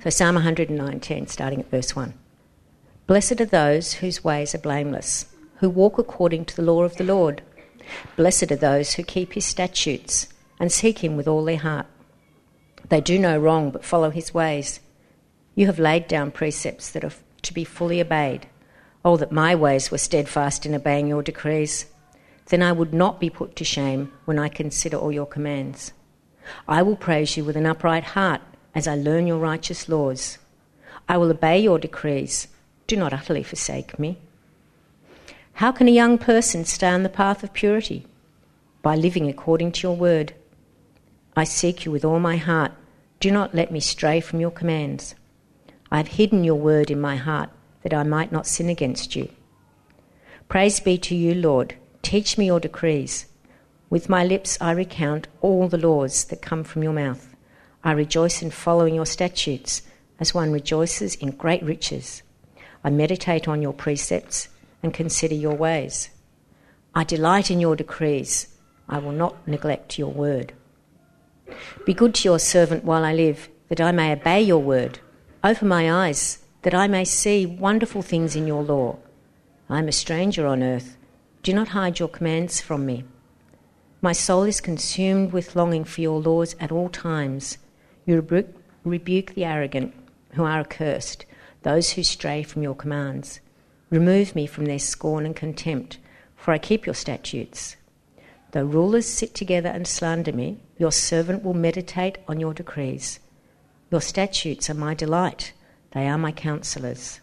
So Psalm 119, starting at verse 1. Blessed are those whose ways are blameless, who walk according to the law of the Lord. Blessed are those who keep his statutes and seek him with all their heart. They do no wrong but follow his ways. You have laid down precepts that are to be fully obeyed. Oh, that my ways were steadfast in obeying your decrees. Then I would not be put to shame when I consider all your commands. I will praise you with an upright heart as I learn your righteous laws. I will obey your decrees. Do not utterly forsake me. How can a young person stay on the path of purity? By living according to your word. I seek you with all my heart. Do not let me stray from your commands. I have hidden your word in my heart that I might not sin against you. Praise be to you, Lord. Teach me your decrees. With my lips I recount all the laws that come from your mouth. I rejoice in following your statutes as one rejoices in great riches. I meditate on your precepts and consider your ways. I delight in your decrees. I will not neglect your word. Be good to your servant while I live, that I may obey your word. Open my eyes, that I may see wonderful things in your law. I am a stranger on earth. Do not hide your commands from me. My soul is consumed with longing for your laws at all times. You rebuke the arrogant who are accursed, those who stray from your commands. Remove me from their scorn and contempt, for I keep your statutes. Though rulers sit together and slander me, your servant will meditate on your decrees. Your statutes are my delight. They are my counsellors.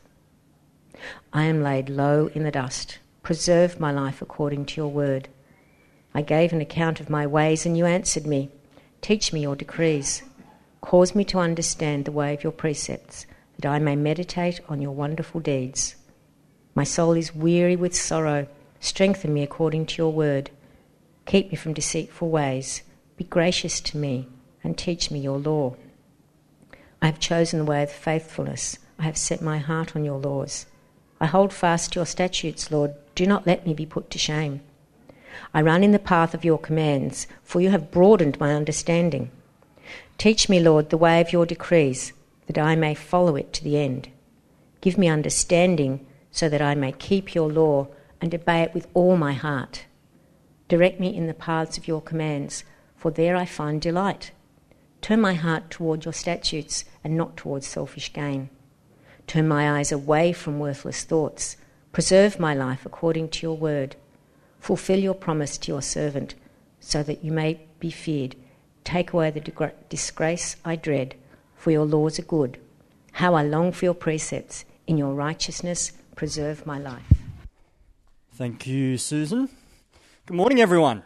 I am laid low in the dust. Preserve my life according to your word. I gave an account of my ways, and you answered me. Teach me your decrees. Cause me to understand the way of your precepts, that I may meditate on your wonderful deeds. My soul is weary with sorrow. Strengthen me according to your word. Keep me from deceitful ways. Be gracious to me and teach me your law. I have chosen the way of faithfulness. I have set my heart on your laws. I hold fast to your statutes, Lord. Do not let me be put to shame. I run in the path of your commands, for you have broadened my understanding. Teach me, Lord, the way of your decrees, that I may follow it to the end. Give me understanding so that I may keep your law and obey it with all my heart. Direct me in the paths of your commands, for there I find delight. Turn my heart toward your statutes and not towards selfish gain. Turn my eyes away from worthless thoughts. Preserve my life according to your word. Fulfill your promise to your servant, so that you may be feared. Take away the disgrace I dread, for your laws are good. How I long for your precepts. In your righteousness, preserve my life. Thank you, Susan. Good morning, everyone.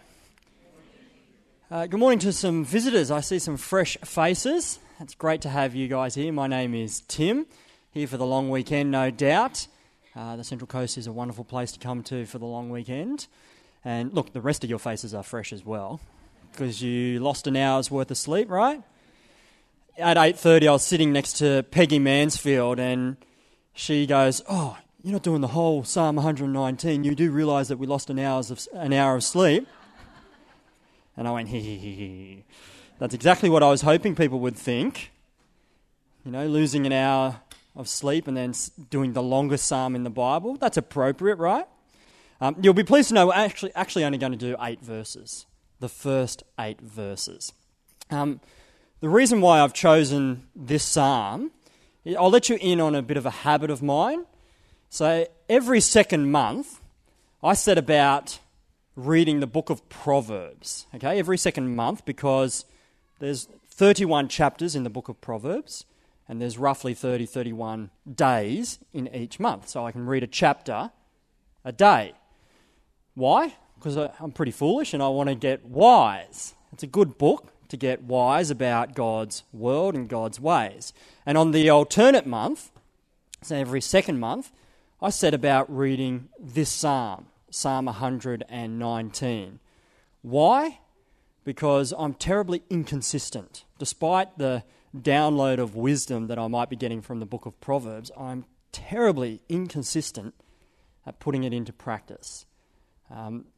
Good morning to some visitors. I see some fresh faces. It's great to have you guys here. My name is Tim, here for the long weekend, no doubt. The Central Coast is a wonderful place to come to for the long weekend. And look, the rest of your faces are fresh as well, because you lost an hour's worth of sleep, right? At 8:30, I was sitting next to Peggy Mansfield, and she goes, "Oh, you're not doing the whole Psalm 119. You do realise that we lost an hour of sleep." And I went, hee. That's exactly what I was hoping people would think. You know, losing an hour of sleep and then doing the longest psalm in the Bible. That's appropriate, right? You'll be pleased to know we're actually only going to do 8 verses. The first 8 verses. The reason why I've chosen this psalm, I'll let you in on a bit of a habit of mine. So every second month, I set about reading the book of Proverbs. Okay, every second month, because there's 31 chapters in the book of Proverbs, and there's roughly 31 days in each month. So I can read a chapter a day. Why? Because I'm pretty foolish and I want to get wise. It's a good book to get wise about God's world and God's ways. And on the alternate month, so every second month, I set about reading this psalm, Psalm 119. Why? Because I'm terribly inconsistent. Despite the download of wisdom that I might be getting from the book of Proverbs, I'm terribly inconsistent at putting it into practice.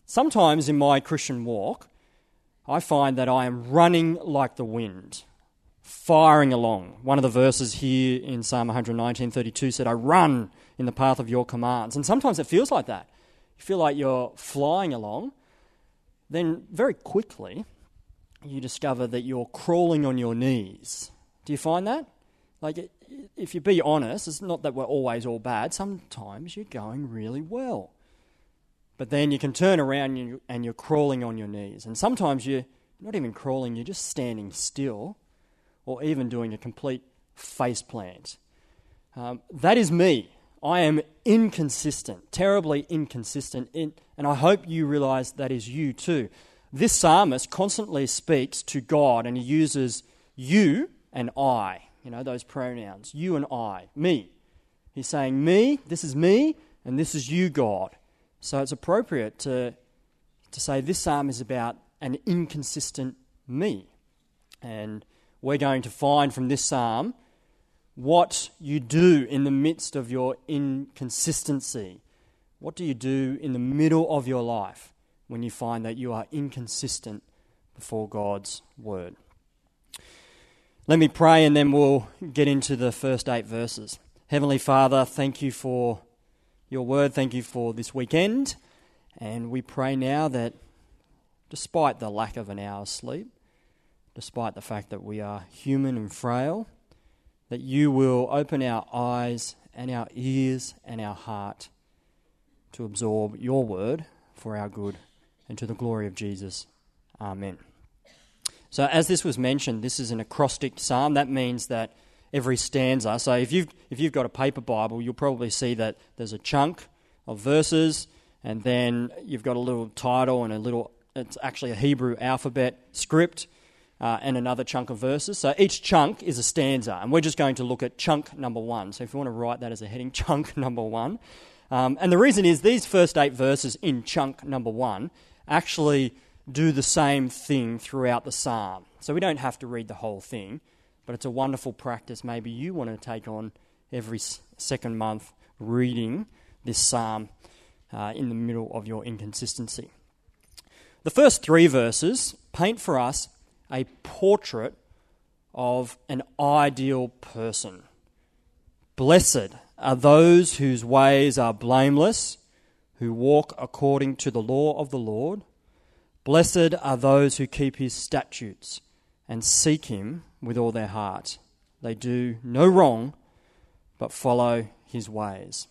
Sometimes in my Christian walk, I find that I am running like the wind. firing along. One of the verses here in Psalm 119:32 said, I run in the path of your commands. And sometimes it feels like that. You feel like you're flying along. Then very quickly, you discover that you're crawling on your knees. Do you find that? Like, if you be honest, it's not that we're always all bad. Sometimes you're going really well. But then you can turn around and you're crawling on your knees. And sometimes you're not even crawling, you're just standing still, or even doing a complete face plant. That is me. I am inconsistent, terribly inconsistent, and I hope you realize that is you too. This psalmist constantly speaks to God, and he uses you and I, those pronouns, you and I, me. He's saying me, this is me, and this is you, God. So it's appropriate to say this psalm is about an inconsistent me. And we're going to find from this psalm what you do in the midst of your inconsistency. What do you do in the middle of your life when you find that you are inconsistent before God's word? Let me pray and then we'll get into the first 8 verses. Heavenly Father, thank you for your word. Thank you for this weekend. And we pray now that despite the lack of an hour's sleep, despite the fact that we are human and frail, that you will open our eyes and our ears and our heart to absorb your word for our good and to the glory of Jesus. Amen. So as this was mentioned, this is an acrostic psalm. That means that every stanza, so if you've got a paper Bible, you'll probably see that there's a chunk of verses, and then you've got a little title and it's actually a Hebrew alphabet script, and another chunk of verses. So each chunk is a stanza, and we're just going to look at chunk number 1. So if you want to write that as a heading, chunk number 1. And the reason is these first 8 verses in chunk number 1 actually do the same thing throughout the psalm. So we don't have to read the whole thing, but it's a wonderful practice maybe you want to take on every second month, reading this psalm in the middle of your inconsistency. The first 3 verses paint for us a portrait of an ideal person. Blessed are those whose ways are blameless, who walk according to the law of the Lord. Blessed are those who keep his statutes and seek him with all their heart. They do no wrong, but follow his ways.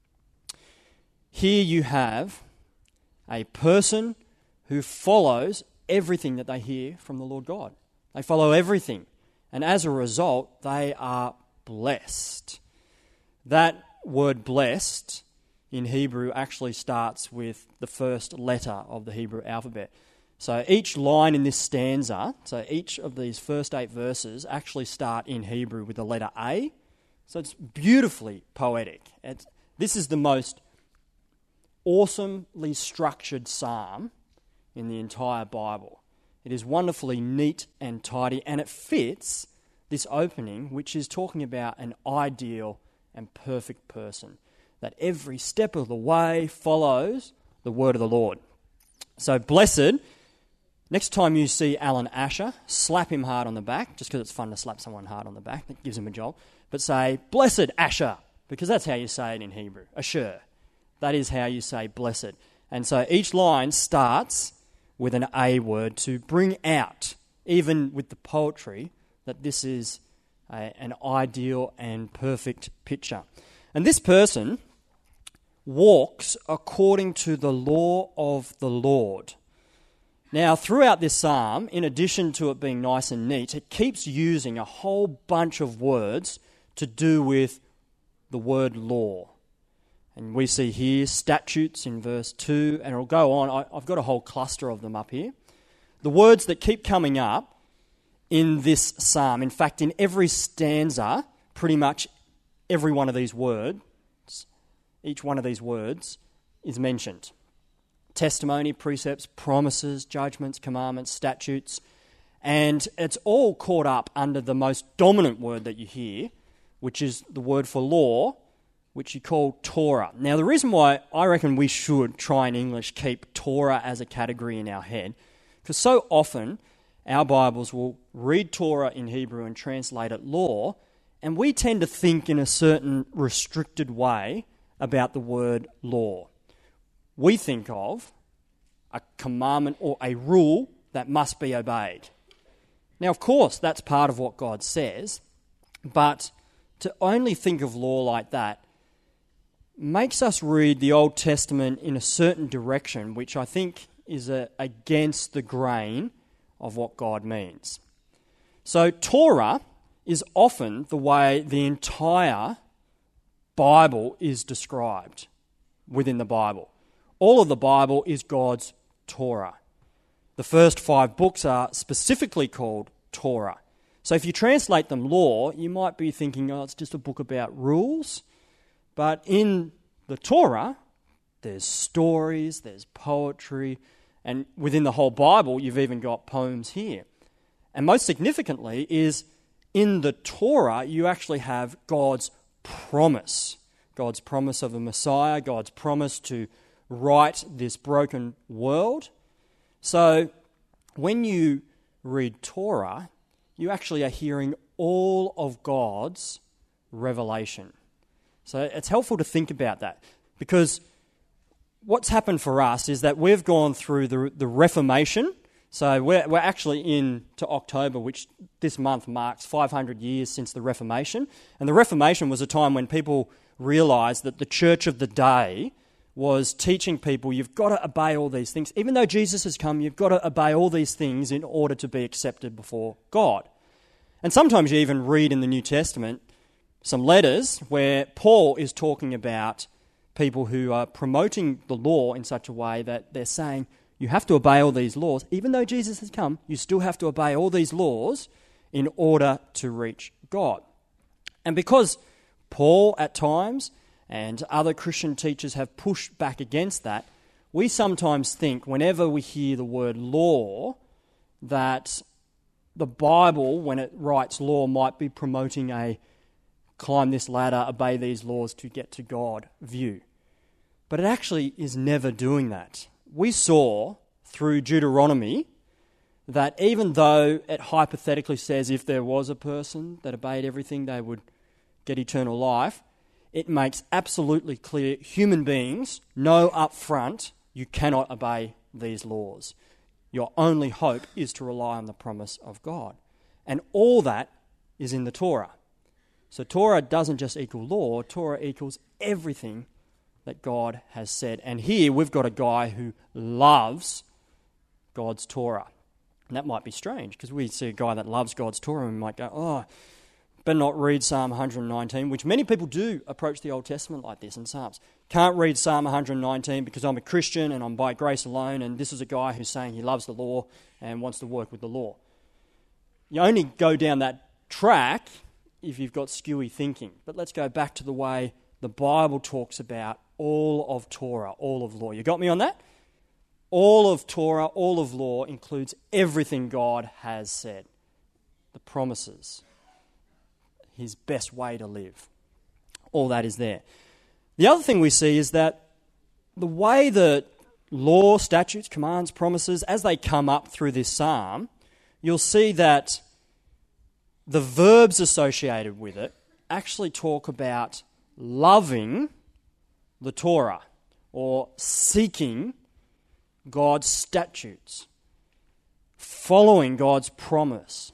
Here you have a person who follows everything that they hear from the Lord God. They follow everything. And as a result, they are blessed. That word blessed in Hebrew actually starts with the first letter of the Hebrew alphabet. So each line in this stanza, so each of these first 8 verses actually start in Hebrew with the letter A. So it's beautifully poetic. This is the most awesomely structured psalm in the entire Bible. It is wonderfully neat and tidy, and it fits this opening, which is talking about an ideal and perfect person, that every step of the way follows the word of the Lord. So blessed, next time you see Alan Asher, slap him hard on the back, just because it's fun to slap someone hard on the back, that gives him a job, but say, blessed Asher, because that's how you say it in Hebrew, Asher. That is how you say blessed. And so each line starts with an A word to bring out, even with the poetry, that this is an ideal and perfect picture. And this person walks according to the law of the Lord. Now, throughout this psalm, in addition to it being nice and neat, it keeps using a whole bunch of words to do with the word law. And we see here statutes in verse 2, and it'll go on. I've got a whole cluster of them up here. The words that keep coming up in this psalm, in fact, in every stanza, pretty much every one of these words, each one of these words is mentioned. Testimony, precepts, promises, judgments, commandments, statutes, and it's all caught up under the most dominant word that you hear, which is the word for law, which you call Torah. Now, the reason why I reckon we should try in English keep Torah as a category in our head, because so often our Bibles will read Torah in Hebrew and translate it law, and we tend to think in a certain restricted way about the word law. We think of a commandment or a rule that must be obeyed. Now, of course, that's part of what God says, but to only think of law like that makes us read the Old Testament in a certain direction, which I think is against the grain of what God means. So Torah is often the way the entire Bible is described within the Bible. All of the Bible is God's Torah. The first 5 books are specifically called Torah. So if you translate them law, you might be thinking, oh, it's just a book about rules. But in the Torah, there's stories, there's poetry, and within the whole Bible, you've even got poems here. And most significantly is in the Torah, you actually have God's promise of a Messiah, God's promise to right this broken world. So when you read Torah, you actually are hearing all of God's revelation. So it's helpful to think about that, because what's happened for us is that we've gone through the Reformation. So we're actually into October, which this month marks 500 years since the Reformation. And the Reformation was a time when people realised that the church of the day was teaching people, you've got to obey all these things. Even though Jesus has come, you've got to obey all these things in order to be accepted before God. And sometimes you even read in the New Testament some letters where Paul is talking about people who are promoting the law in such a way that they're saying, you have to obey all these laws. Even though Jesus has come, you still have to obey all these laws in order to reach God. And because Paul at times and other Christian teachers have pushed back against that, we sometimes think whenever we hear the word law that the Bible, when it writes law, might be promoting a climb this ladder, obey these laws to get to God view. But it actually is never doing that. We saw through Deuteronomy that even though it hypothetically says if there was a person that obeyed everything, they would get eternal life, it makes absolutely clear human beings know up front you cannot obey these laws. Your only hope is to rely on the promise of God. And all that is in the Torah. So Torah doesn't just equal law, Torah equals everything that God has said. And here we've got a guy who loves God's Torah. And that might be strange, because we see a guy that loves God's Torah and we might go, oh, better not read Psalm 119, which many people do approach the Old Testament like this in Psalms. Can't read Psalm 119 because I'm a Christian and I'm by grace alone, and this is a guy who's saying he loves the law and wants to work with the law. You only go down that track if you've got skewy thinking. But let's go back to the way the Bible talks about all of Torah, all of law. You got me on that? All of Torah, all of law includes everything God has said. The promises, His best way to live. All that is there. The other thing we see is that the way the law, statutes, commands, promises, as they come up through this psalm, you'll see that the verbs associated with it actually talk about loving the Torah or seeking God's statutes, following God's promise,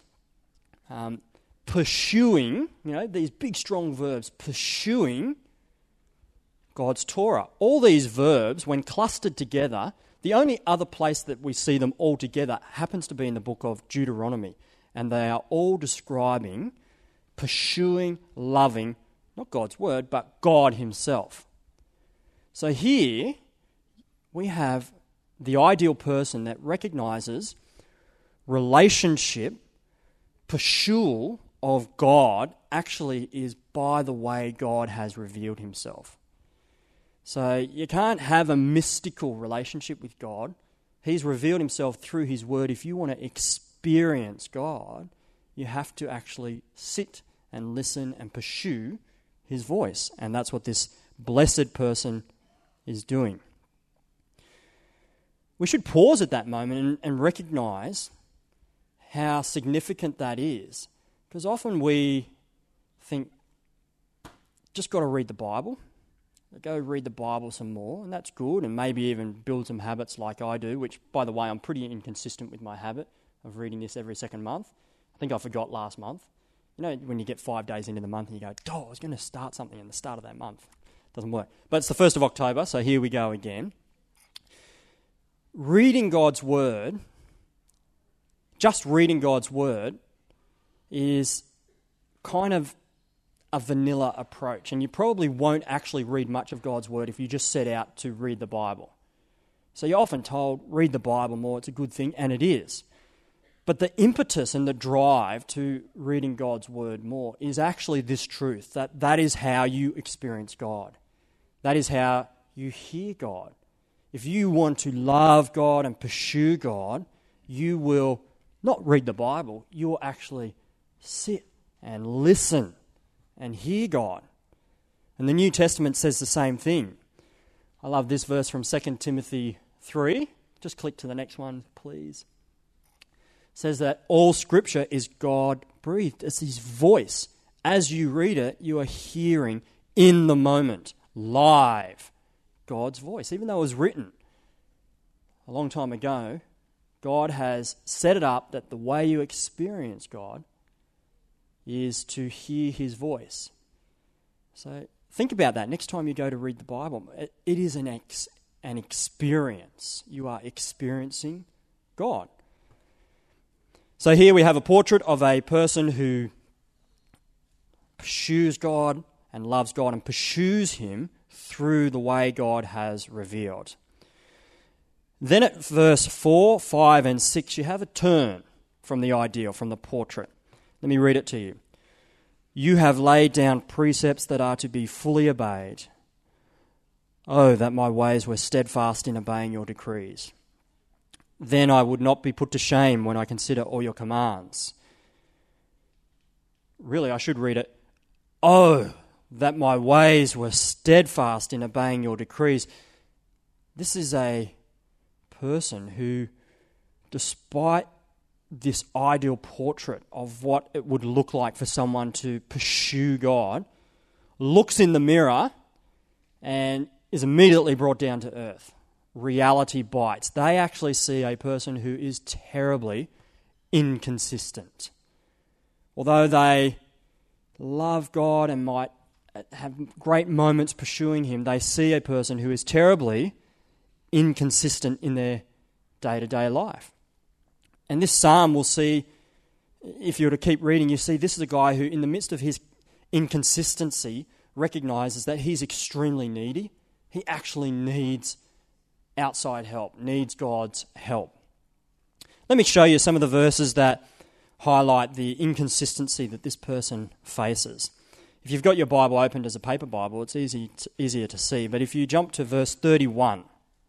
pursuing, these big strong verbs, pursuing God's Torah. All these verbs, when clustered together, the only other place that we see them all together happens to be in the book of Deuteronomy. And they are all describing, pursuing, loving, not God's word, but God Himself. So here we have the ideal person that recognizes relationship, pursuit of God actually is by the way God has revealed Himself. So you can't have a mystical relationship with God. He's revealed Himself through His word. If you want to experience God, you have to actually sit and listen and pursue His voice. And that's what this blessed person is doing. We should pause at that moment and recognize how significant that is. Because often we think, just got to read the Bible. Go read the Bible some more, and that's good, and maybe even build some habits like I do, which, by the way, I'm pretty inconsistent with my habit of reading this every second month. I think I forgot last month. You know, when you get 5 days into the month and you go, I was going to start something in the start of that month. It doesn't work. But it's the 1st of October, so here we go again. Reading God's Word, just reading God's Word, is kind of a vanilla approach, and you probably won't actually read much of God's Word if you just set out to read the Bible. So you're often told, read the Bible more, it's a good thing, and it is. But the impetus and the drive to reading God's Word more is actually this truth, that is how you experience God. That is how you hear God. If you want to love God and pursue God, you will not read the Bible, you will actually sit and listen and hear God. And the New Testament says the same thing. I love this verse from 2 Timothy 3. Just click to the next one, please. It says that all Scripture is God-breathed. It's His voice. As you read it, you are hearing in the moment, live, God's voice. Even though it was written a long time ago, God has set it up that the way you experience God is to hear His voice. So think about that next time you go to read the Bible. It is an experience. You are experiencing God. So here we have a portrait of a person who pursues God and loves God and pursues Him through the way God has revealed. Then at verse 4, 5 and 6, you have a turn from the ideal, from the portrait. Let me read it to you. You have laid down precepts that are to be fully obeyed. Oh, that my ways were steadfast in obeying your decrees. Then I would not be put to shame when I consider all your commands. Really, I should read it. Oh, that my ways were steadfast in obeying your decrees. This is a person who, despite this ideal portrait of what it would look like for someone to pursue God, looks in the mirror and is immediately brought down to earth. Reality bites. They actually see a person who is terribly inconsistent. Although they love God and might have great moments pursuing Him, they see a person who is terribly inconsistent in their day-to-day life. And this psalm we'll see, if you were to keep reading, you see this is a guy who, in the midst of his inconsistency, recognizes that he's extremely needy. He actually needs outside help, needs God's help. Let me show you some of the verses that highlight the inconsistency that this person faces. If you've got your Bible opened as a paper Bible, it's easier to see. But if you jump to verse 31,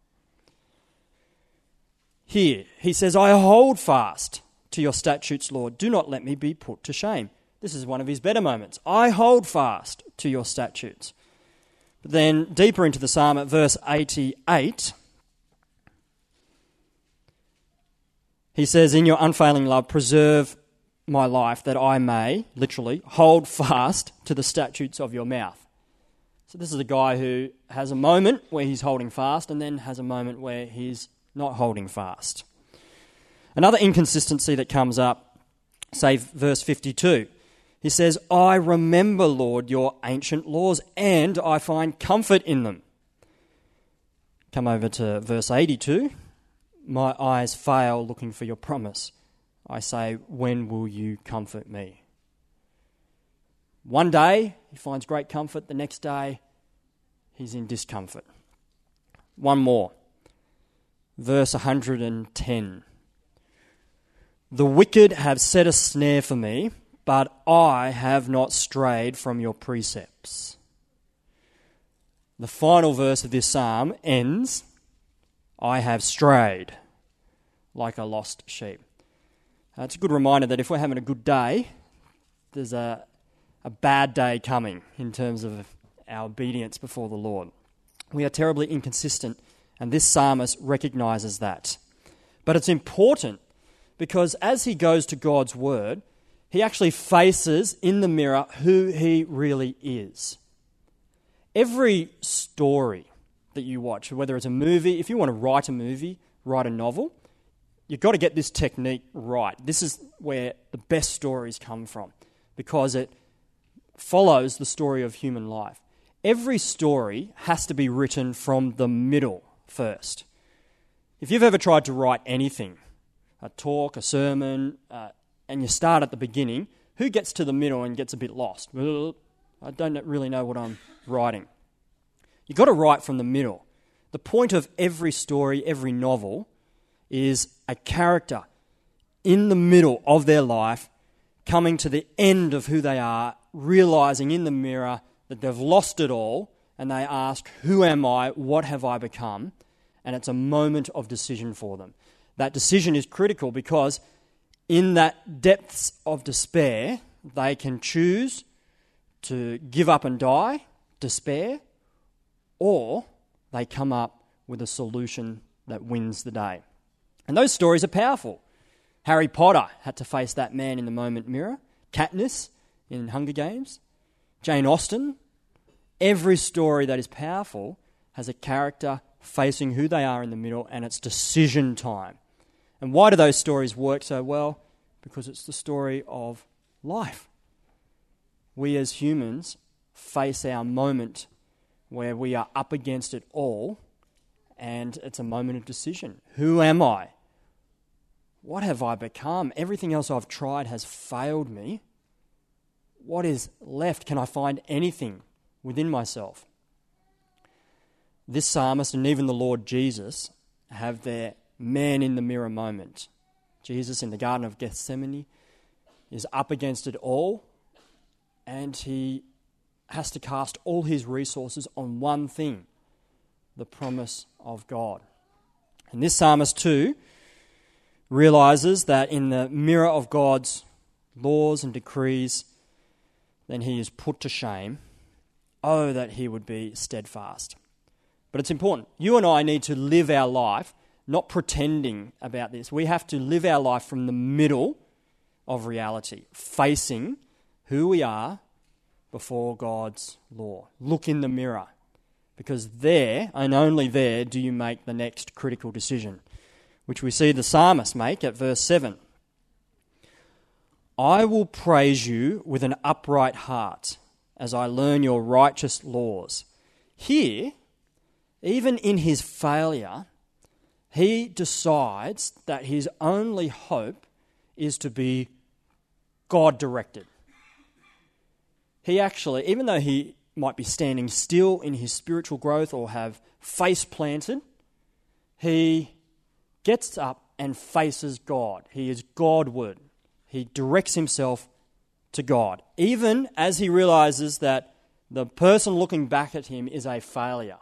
here, he says, I hold fast to your statutes, Lord. Do not let me be put to shame. This is one of his better moments. I hold fast to your statutes. But then deeper into the psalm at verse 88, he says, in your unfailing love, preserve my life that I may, literally, hold fast to the statutes of your mouth. So this is a guy who has a moment where he's holding fast and then has a moment where he's not holding fast. Another inconsistency that comes up, say verse 52. He says, I remember, Lord, your ancient laws, and I find comfort in them. Come over to verse 82. My eyes fail looking for your promise. I say, when will you comfort me? One day, he finds great comfort. The next day, he's in discomfort. One more. Verse 110. The wicked have set a snare for me, but I have not strayed from your precepts. The final verse of this psalm ends, I have strayed like a lost sheep. It's a good reminder that if we're having a good day, there's a bad day coming in terms of our obedience before the Lord. We are terribly inconsistent, and this psalmist recognizes that. But it's important because as he goes to God's word, he actually faces in the mirror who he really is. Every story that you watch, whether it's a movie, if you want to write a movie, write a novel, you've got to get this technique right. This is where the best stories come from, because it follows the story of human life. Every story has to be written from the middle first. If you've ever tried to write anything, a talk, a sermon, and you start at the beginning, who gets to the middle and gets a bit lost? I don't really know what I'm writing. You've got to write from the middle. The point of every story, every novel, is a character in the middle of their life coming to the end of who they are, realizing in the mirror that they've lost it all, and they ask, who am I? What have I become? And it's a moment of decision for them. That decision is critical because in that depths of despair, they can choose to give up and die, despair, or they come up with a solution that wins the day. And those stories are powerful. Harry Potter had to face that man in the moment mirror. Katniss in Hunger Games. Jane Austen. Every story that is powerful has a character facing who they are in the middle, and it's decision time. And why do those stories work so well? Because it's the story of life. We as humans face our moment where we are up against it all, and it's a moment of decision. Who am I? What have I become? Everything else I've tried has failed me. What is left? Can I find anything within myself? This psalmist and even the Lord Jesus have their man in the mirror moment. Jesus in the Garden of Gethsemane is up against it all, and he has to cast all his resources on one thing, the promise of God. And this psalmist too realizes that in the mirror of God's laws and decrees, then he is put to shame. Oh, that he would be steadfast. But it's important. You and I need to live our life not pretending about this. We have to live our life from the middle of reality, facing who we are before God's law. Look in the mirror, because there, and only there, do you make the next critical decision, which we see the psalmist make at verse 7. I will praise you with an upright heart as I learn your righteous laws. Here, even in his failure, he decides that his only hope is to be God-directed. He actually, even though he might be standing still in his spiritual growth or have face planted, he gets up and faces God. He is Godward. He directs himself to God, even as he realizes that the person looking back at him is a failure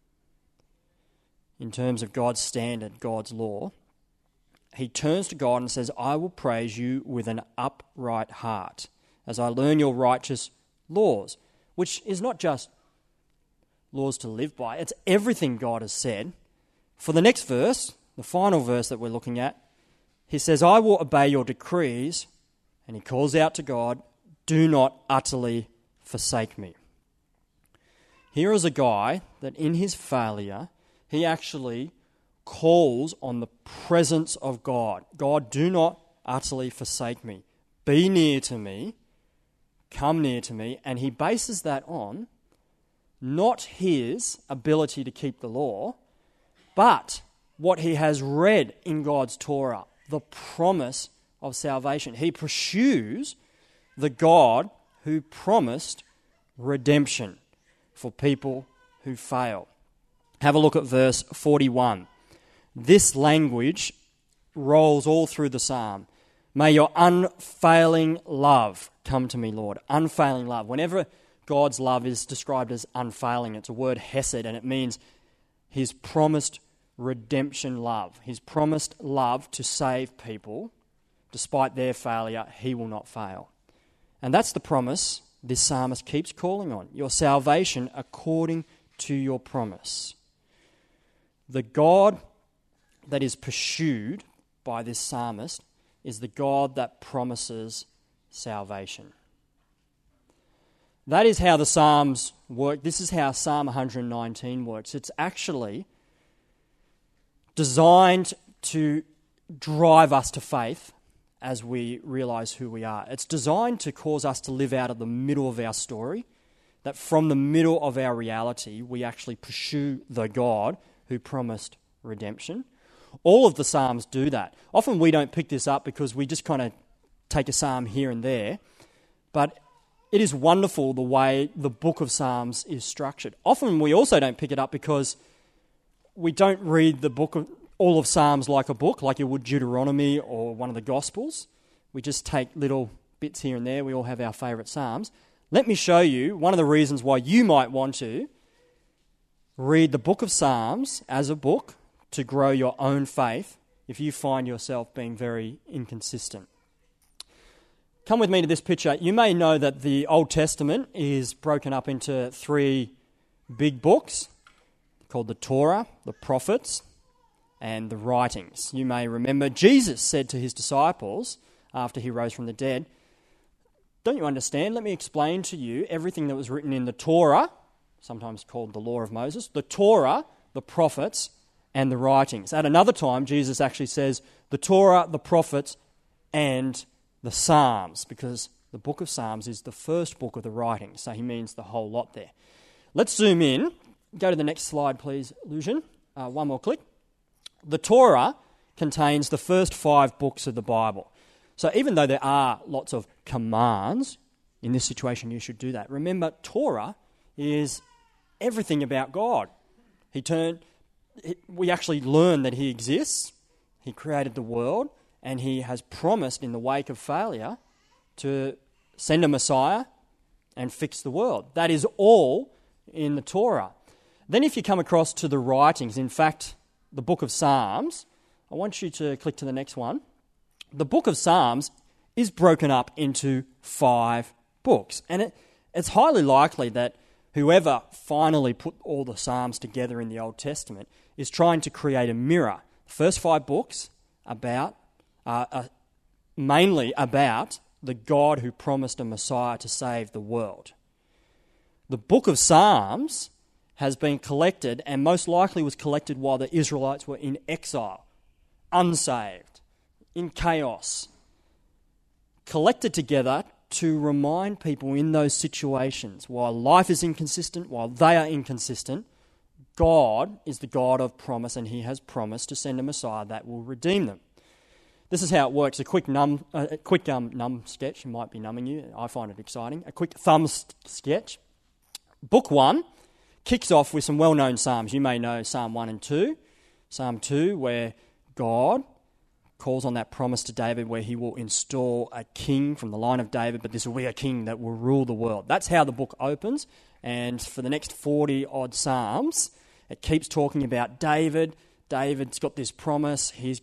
in terms of God's standard, God's law. He turns to God and says, I will praise you with an upright heart as I learn your righteous laws, which is not just laws to live by, it's everything God has said. For the next verse, the final verse that we're looking at, he says, I will obey your decrees, and he calls out to God, do not utterly forsake me. Here is a guy that in his failure, he actually calls on the presence of God. God, do not utterly forsake me. Be near to me. Come near to me. And he bases that on not his ability to keep the law, but what he has read in God's Torah, the promise of salvation. He pursues the God who promised redemption for people who fail. Have a look at verse 41. This language rolls all through the psalm. May your unfailing love come to me, Lord. Unfailing love. Whenever God's love is described as unfailing, it's a word hesed, and it means his promised redemption love. His promised love to save people. Despite their failure, he will not fail. And that's the promise this psalmist keeps calling on. Your salvation according to your promise. The God that is pursued by this psalmist is the God that promises salvation. That is how the Psalms work. This is how Psalm 119 works. It's actually designed to drive us to faith as we realise who we are. It's designed to cause us to live out of the middle of our story, that from the middle of our reality, we actually pursue the God who promised redemption. All of the Psalms do that. Often we don't pick this up because we just kind of take a psalm here and there, but it is wonderful the way the book of Psalms is structured. Often we also don't pick it up because we don't read the book of all of Psalms like a book, like you would Deuteronomy or one of the Gospels. We just take little bits here and there. We all have our favourite Psalms. Let me show you one of the reasons why you might want to read the book of Psalms as a book to grow your own faith if you find yourself being very inconsistent. Come with me to this picture. You may know that the Old Testament is broken up into 3 big books called the Torah, the prophets, and the writings. You may remember Jesus said to his disciples after he rose from the dead, "Don't you understand? Let me explain to you everything that was written in the Torah," sometimes called the Law of Moses, the Torah, the prophets, and the writings. At another time, Jesus actually says the Torah, the prophets, and the Psalms, because the book of Psalms is the first book of the writings, so he means the whole lot there. Let's zoom in. Go to the next slide, please, Lucian. One more click. The Torah contains the first 5 books of the Bible. So even though there are lots of commands, in this situation you should do that. Remember, Torah is everything about God. We actually learn that he exists, he created the world, and he has promised in the wake of failure to send a Messiah and fix the world. That is all in the Torah. Then if you come across to the writings, in fact, the book of Psalms, I want you to click to the next one. The book of Psalms is broken up into 5 books. And it's highly likely that whoever finally put all the Psalms together in the Old Testament is trying to create a mirror. The first 5 books are mainly about the God who promised a Messiah to save the world. The book of Psalms has been collected, and most likely was collected while the Israelites were in exile, unsaved, in chaos, collected together to remind people in those situations, while life is inconsistent, while they are inconsistent, God is the God of promise, and he has promised to send a Messiah that will redeem them. This is how it works. A quick numb sketch. It might be numbing you. I find it exciting. A quick thumb sketch. Book 1 kicks off with some well-known psalms. You may know Psalm 1 and 2. Psalm 2, where God calls on that promise to David where he will install a king from the line of David, but this will be a king that will rule the world. That's how the book opens, and for the next 40-odd psalms, it keeps talking about David. David's got this promise. His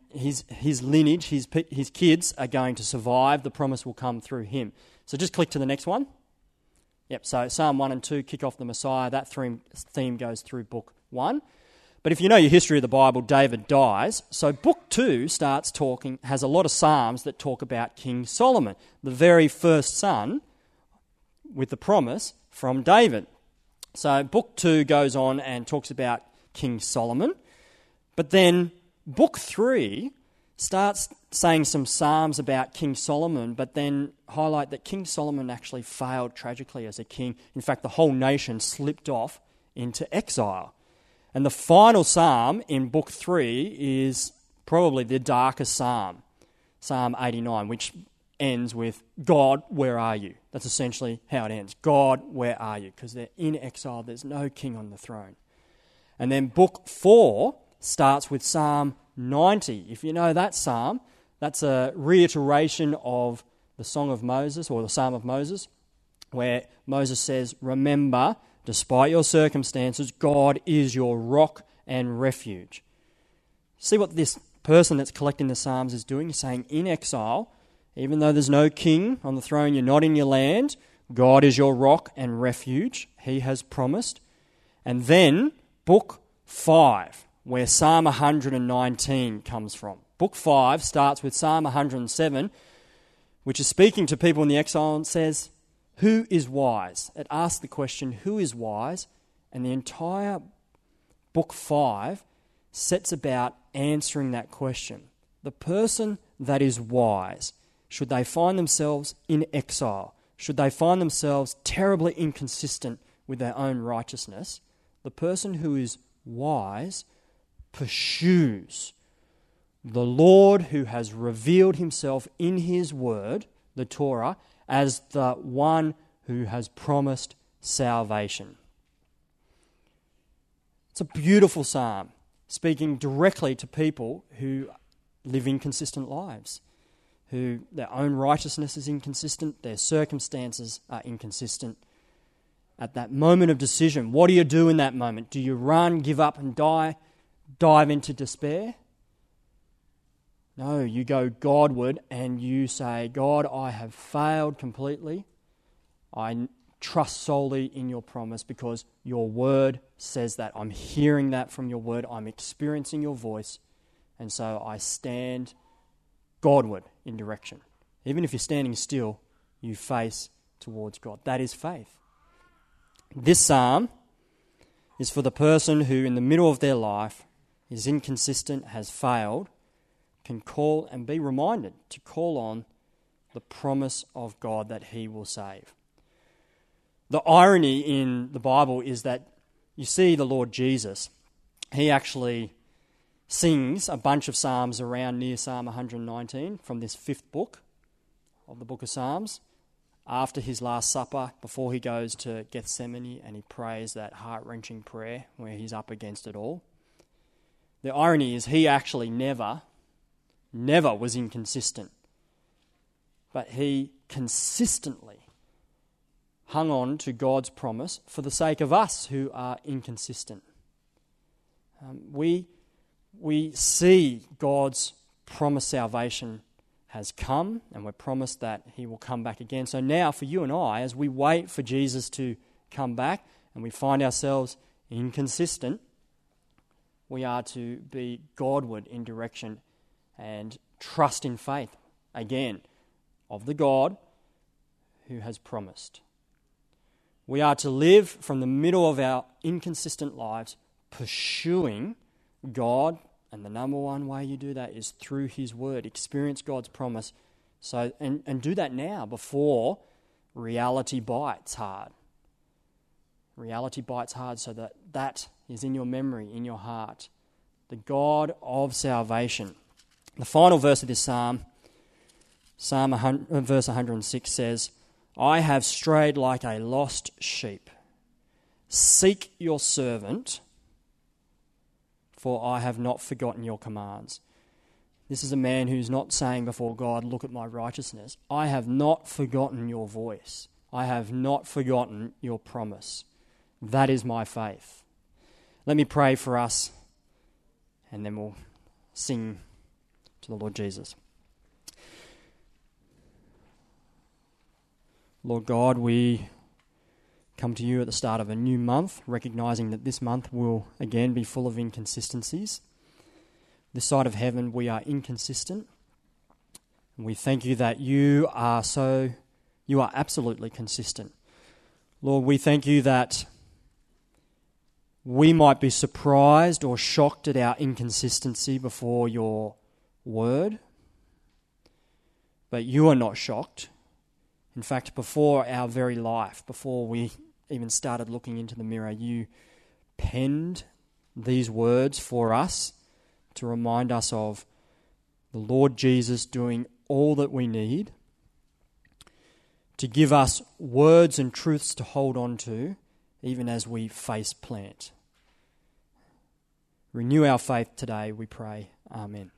lineage, his kids are going to survive. The promise will come through him. So just click to the next one. Yep, so Psalm 1 and 2 kick off the Messiah. That theme goes through book 1. But if you know your history of the Bible, David dies. So book 2 has a lot of psalms that talk about King Solomon, the very first son with the promise from David. So book 2 goes on and talks about King Solomon. But then book 3 starts saying some psalms about King Solomon, but then highlight that King Solomon actually failed tragically as a king. In fact, the whole nation slipped off into exile. And the final psalm in book 3 is probably the darkest psalm, Psalm 89, which ends with, "God, where are you?" That's essentially how it ends. God, where are you? Because they're in exile, there's no king on the throne. And then book 4 starts with Psalm 90. If you know that psalm, that's a reiteration of the Song of Moses, or the Psalm of Moses, where Moses says, "Remember, despite your circumstances, God is your rock and refuge." See what this person that's collecting the Psalms is doing? He's saying, in exile, even though there's no king on the throne, you're not in your land, God is your rock and refuge. He has promised. And then book 5, where Psalm 119 comes from. Book 5 starts with Psalm 107, which is speaking to people in the exile and says, who is wise? It asks the question, who is wise? And the entire Book 5 sets about answering that question. The person that is wise, should they find themselves in exile, should they find themselves terribly inconsistent with their own righteousness, the person who is wise pursues the Lord who has revealed himself in his word, the Torah, as the one who has promised salvation. It's a beautiful psalm, speaking directly to people who live inconsistent lives, who their own righteousness is inconsistent, their circumstances are inconsistent. At that moment of decision, what do you do in that moment? Do you run, give up and dive into despair? No, you go Godward and you say, God, I have failed completely. I trust solely in your promise because your word says that. I'm hearing that from your word. I'm experiencing your voice. And so I stand Godward in direction. Even if you're standing still, you face towards God. That is faith. This psalm is for the person who in the middle of their life is inconsistent, has failed, can call and be reminded to call on the promise of God that he will save. The irony in the Bible is that you see the Lord Jesus, he actually sings a bunch of psalms around near Psalm 119 from this fifth book of the book of Psalms after his Last Supper, before he goes to Gethsemane and he prays that heart-wrenching prayer where he's up against it all. The irony is he actually never was inconsistent, but he consistently hung on to God's promise for the sake of us who are inconsistent. We see God's promised salvation has come, and we're promised that he will come back again. So now for you and I, as we wait for Jesus to come back and we find ourselves inconsistent, we are to be Godward in direction and trust in faith, again, of the God who has promised. We are to live from the middle of our inconsistent lives, pursuing God, and the number one way you do that is through his word. Experience God's promise, and do that now before reality bites hard. Reality bites hard so that is in your memory, in your heart. The God of salvation. The final verse of this psalm, verse 106 says, I have strayed like a lost sheep. Seek your servant, for I have not forgotten your commands. This is a man who's not saying before God, look at my righteousness. I have not forgotten your voice. I have not forgotten your promise. That is my faith. Let me pray for us, and then we'll sing to the Lord Jesus. Lord God, we come to you at the start of a new month, recognizing that this month will again be full of inconsistencies. This side of heaven, we are inconsistent. And we thank you that you are absolutely consistent. Lord, we thank you that we might be surprised or shocked at our inconsistency before your word, but you are not shocked. In fact, before our very life, before we even started looking into the mirror, you penned these words for us to remind us of the Lord Jesus doing all that we need, to give us words and truths to hold on to, even as we face plant. Renew our faith today, we pray. Amen.